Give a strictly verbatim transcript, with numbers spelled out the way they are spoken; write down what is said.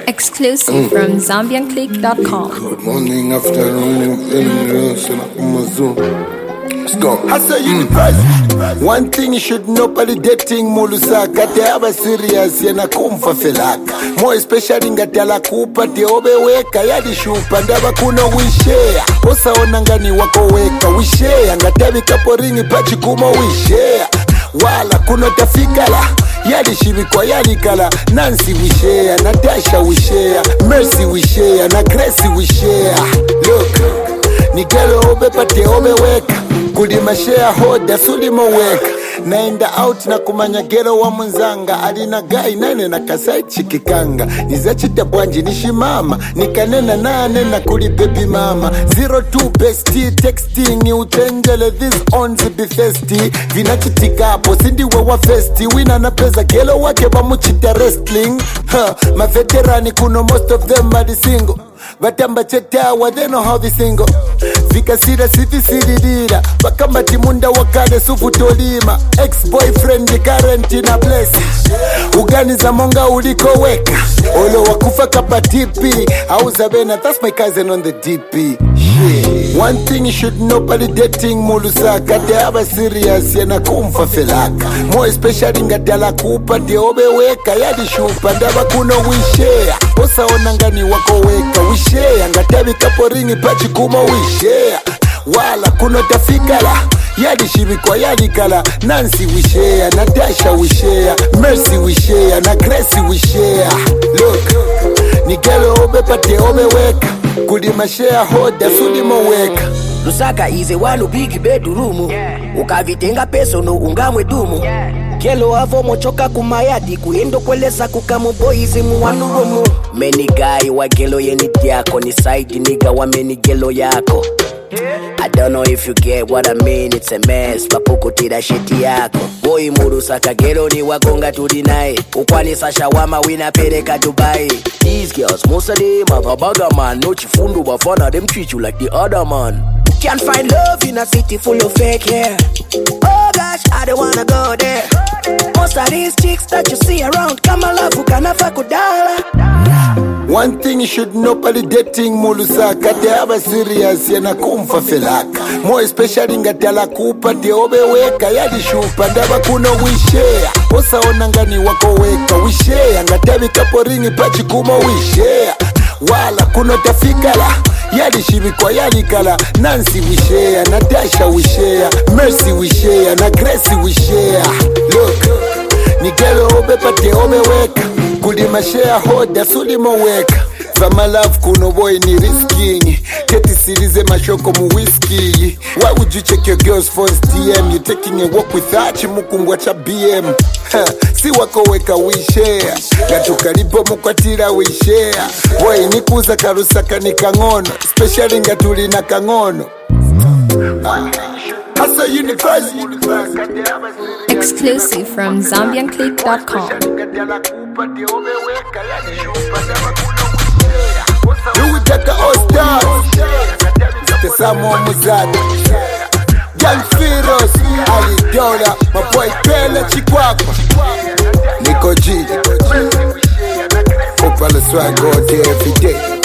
Exclusive mm. from Zambian Click dot com. Good morning, afternoon, let's go. I say you mm. One thing you should know, pali dating mulusaka te aba serious yena kumfa felaka. More especially ngatala kupa te obeweka yadi shupa ndaba kuno wishare. Osa onangani wako weka wishare ngatabi kaporingi pachi kuma wishare. Wala kuno tafikala yadi shibikwa yadi kala. Nancy we share, Natasha we share, Mercy we share, na Gracie we share. Look, nigelo obe pate obe weka kulima share hoda sulimo weka. Naenda out na kumanya gero wa munzanga alina gai nane na kasai chikikanga. Nizachita bwanji nishimama nikanena nane na kuli baby mama. Zero two bestie texting utengele this on zibi festi. Vinachitika hapo sindi wewa festi. Wina na peza gelo wake bamuchita wrestling. Ha, ma veterani kuno most of them are the single. Batamba chetawa they know how they single. Vika sira sifi siridira bakamba timunda wakale sufu tolima. Ex-boyfriend the current in a blessing. Ugani za monga uliko weka olo wakufa kapa T P. Auza bena, that's my cousin on the D P. Shit. One thing you should know, pali dating mulusaka te aba serious yena kumfa felaka. More especially ngatala kupa te obe weka yadi shupa ndaba kuno wishare. Osa onangani wako weka wishare ngatabi kaporingi pachi kuma wishare. Wala kuno tafikala yadi shibikwa yadi kala. Nancy we share, Natasha we share, Mercy we share, na Gracie we share. Look, nigelo obe pate obe weka kulima share hoda sulimo weka. Lusaka ize wanu bigi bedroom yeah. Ukavitenga peso no ungamwe dumu yeah. Kelo avo mochoka kumayadi kuendo kweleza kukamu boys muwanu romu. Many guy wa gelo yeniti yako ni side nigga wa meni gelo yako. I don't know if you get what I mean, it's a mess. Papuku tida shiti yako. Boy muru saka gelo ni wakonga tudinai. Ukwani sasha wama wina pereka Dubai. These girls, most of them have a bagger man. No chifundu wafana, them treat you like the other man. Can't find love in a city full of fake hair. Oh gosh, I don't wanna go there. Most of these chicks that you see around, kama lafu kanafa kudala. One thing you should know, pali dating mulusaka te aba serious yena kumfa felaka. More especially ngatala kupa te obe weka yadi shupa ndaba kuno wishare. Osa onangani wako weka wishare ngatabi kaporingi pachi kuma wishare. Wala kuno tafikala yadi shibikwa yadi kala. Nancy we share, Natasha we share, Mercy we share, na Gracie we share. Look, nigelo obe pate obe weka kulima share hoda sulimo weka. Fama love kuno boy ni risking. Keti sirize mashoko mu whiskey. Why would you check your girl's phone's D M? You taking a walk with her chimukungwa cha B M. Ha, si wako weka we share. Gato karipo mukwatira we share. Boy ni kuza karusaka ni kangono. Especially ngatuli na kangono. Asa University. Exclusive from Zambian Click dot com. You will take the all stars. The Samo Muzad. Young Firos. Ali Dora. My boy Pele Chikwakwa. Nico G. Hope all the swag go there every day.